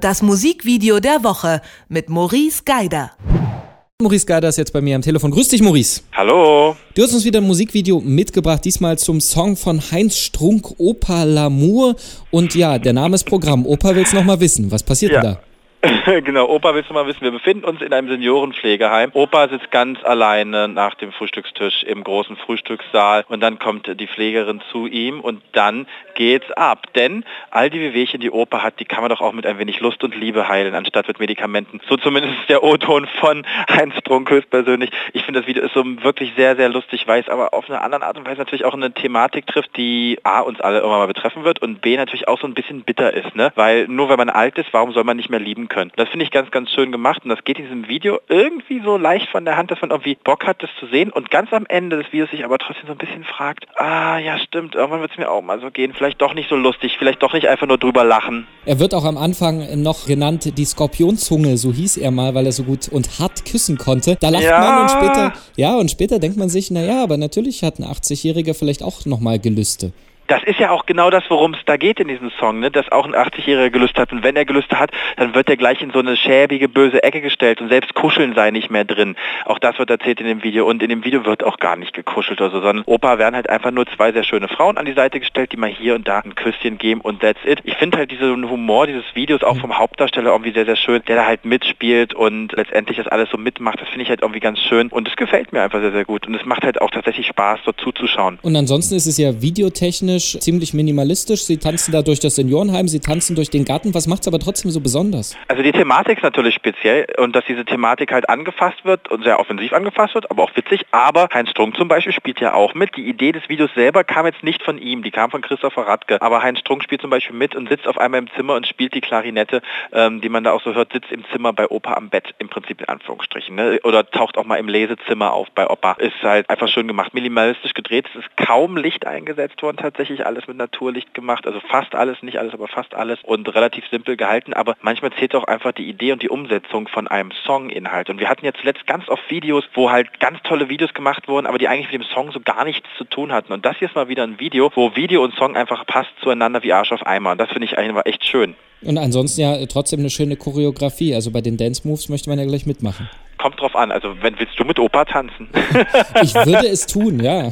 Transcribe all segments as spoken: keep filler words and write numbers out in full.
Das Musikvideo der Woche mit Maurice Geider. Maurice Geider ist jetzt bei mir am Telefon. Grüß dich, Maurice. Hallo. Du hast uns wieder ein Musikvideo mitgebracht, diesmal zum Song von Heinz Strunk, Opa L'Amour. Und ja, der Name ist Programm. Opa will's noch mal wissen. Was passiert Ja. denn da? Genau, Opa, willst du mal wissen, wir befinden uns in einem Seniorenpflegeheim. Opa sitzt ganz alleine nach dem Frühstückstisch im großen Frühstückssaal und dann kommt die Pflegerin zu ihm und dann geht's ab. Denn all die Wehwehchen, die Opa hat, die kann man doch auch mit ein wenig Lust und Liebe heilen, anstatt mit Medikamenten. So zumindest der O-Ton von Heinz Strunk höchstpersönlich. Ich finde, das Video ist so wirklich sehr, sehr lustig, weil es aber auf eine andere Art und Weise natürlich auch eine Thematik trifft, die A, uns alle irgendwann mal betreffen wird und B, natürlich auch so ein bisschen bitter ist, ne? Weil nur wenn man alt ist, warum soll man nicht mehr lieben können? Das finde ich ganz, ganz schön gemacht und das geht in diesem Video irgendwie so leicht von der Hand, dass man irgendwie Bock hat, das zu sehen und ganz am Ende des Videos sich aber trotzdem so ein bisschen fragt, ah ja stimmt, irgendwann wird es mir auch mal so gehen, vielleicht doch nicht so lustig, vielleicht doch nicht einfach nur drüber lachen. Er wird auch am Anfang noch genannt die Skorpionzunge, so hieß er mal, weil er so gut und hart küssen konnte. Da lacht Ja. man und später, ja und später denkt man sich, naja, aber natürlich hat ein achtzigjähriger vielleicht auch nochmal Gelüste. Das ist ja auch genau das, worum es da geht in diesem Song, ne? Dass auch ein achtzigjähriger Gelüste hat. Und wenn er Gelüste hat, dann wird er gleich in so eine schäbige, böse Ecke gestellt und selbst Kuscheln sei nicht mehr drin. Auch das wird erzählt in dem Video. Und in dem Video wird auch gar nicht gekuschelt oder so, sondern Opa werden halt einfach nur zwei sehr schöne Frauen an die Seite gestellt, die mal hier und da ein Küsschen geben und that's it. Ich finde halt diesen Humor dieses Videos auch vom Hauptdarsteller irgendwie sehr, sehr schön, der da halt mitspielt und letztendlich das alles so mitmacht. Das finde ich halt irgendwie ganz schön und es gefällt mir einfach sehr, sehr gut. Und es macht halt auch tatsächlich Spaß, so zuzuschauen. Und ansonsten ist es ja videotechnisch ziemlich minimalistisch. Sie tanzen da durch das Seniorenheim, sie tanzen durch den Garten. Was macht es aber trotzdem so besonders? Also die Thematik ist natürlich speziell und dass diese Thematik halt angefasst wird und sehr offensiv angefasst wird, aber auch witzig. Aber Heinz Strunk zum Beispiel spielt ja auch mit. Die Idee des Videos selber kam jetzt nicht von ihm, die kam von Christopher Radke. Aber Heinz Strunk spielt zum Beispiel mit und sitzt auf einmal im Zimmer und spielt die Klarinette, ähm, die man da auch so hört, sitzt im Zimmer bei Opa am Bett, im Prinzip in Anführungsstrichen. Ne? Oder taucht auch mal im Lesezimmer auf bei Opa. Ist halt einfach schön gemacht, minimalistisch gedreht. Es ist kaum Licht eingesetzt worden, tatsächlich alles mit Naturlicht gemacht, also fast alles, nicht alles, aber fast alles und relativ simpel gehalten, aber manchmal zählt auch einfach die Idee und die Umsetzung von einem Songinhalt und wir hatten ja zuletzt ganz oft Videos, wo halt ganz tolle Videos gemacht wurden, aber die eigentlich mit dem Song so gar nichts zu tun hatten und das hier ist mal wieder ein Video, wo Video und Song einfach passt zueinander wie Arsch auf Eimer und das finde ich einfach echt schön. Und ansonsten ja trotzdem eine schöne Choreografie, also bei den Dance Moves möchte man ja gleich mitmachen. Kommt drauf an, also wenn willst du mit Opa tanzen? Ich würde es tun, ja.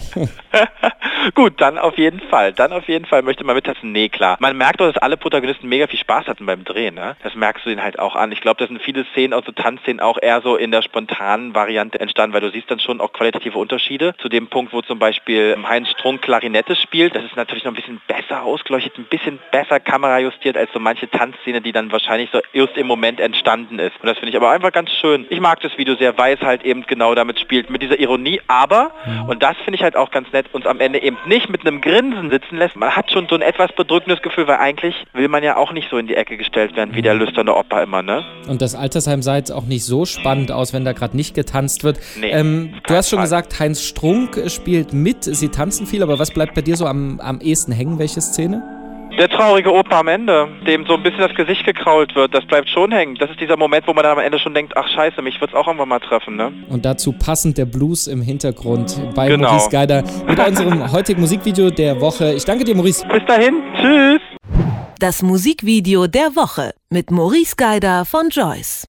Gut, dann auf jeden Fall. Dann auf jeden Fall möchte man mittanzen. Nee, klar. Man merkt doch, dass alle Protagonisten mega viel Spaß hatten beim Drehen, ne? Das merkst du denen halt auch an. Ich glaube, da sind viele Szenen, also Tanzszenen, auch eher so in der spontanen Variante entstanden, weil du siehst dann schon auch qualitative Unterschiede. Zu dem Punkt, wo zum Beispiel Heinz Strunk Klarinette spielt, das ist natürlich noch ein bisschen besser ausgeleuchtet, ein bisschen besser kamerajustiert als so manche Tanzszene, die dann wahrscheinlich so just im Moment entstanden ist. Und das finde ich aber einfach ganz schön. Ich mag das Video sehr, weil es halt eben genau damit spielt, mit dieser Ironie, aber, und das finde ich halt auch ganz nett, uns am Ende eben nicht mit einem Grinsen sitzen lässt. Man hat schon so ein etwas bedrückendes Gefühl, weil eigentlich will man ja auch nicht so in die Ecke gestellt werden, wie der lüsterne Opa immer, ne? Und das Altersheim sah jetzt auch nicht so spannend aus, wenn da gerade nicht getanzt wird. Nee, ähm, du hast schon Fall. gesagt, Heinz Strunk spielt mit, sie tanzen viel, aber was bleibt bei dir so am, am ehesten hängen? Welche Szene? Der traurige Opa am Ende, dem so ein bisschen das Gesicht gekrault wird, das bleibt schon hängen. Das ist dieser Moment, wo man dann am Ende schon denkt, ach scheiße, mich wird's auch irgendwann mal treffen, ne? Und dazu passend der Blues im Hintergrund bei Genau. Maurice Geider mit unserem heutigen Musikvideo der Woche. Ich danke dir, Maurice. Bis dahin, tschüss! Das Musikvideo der Woche mit Maurice Geider von Joyce.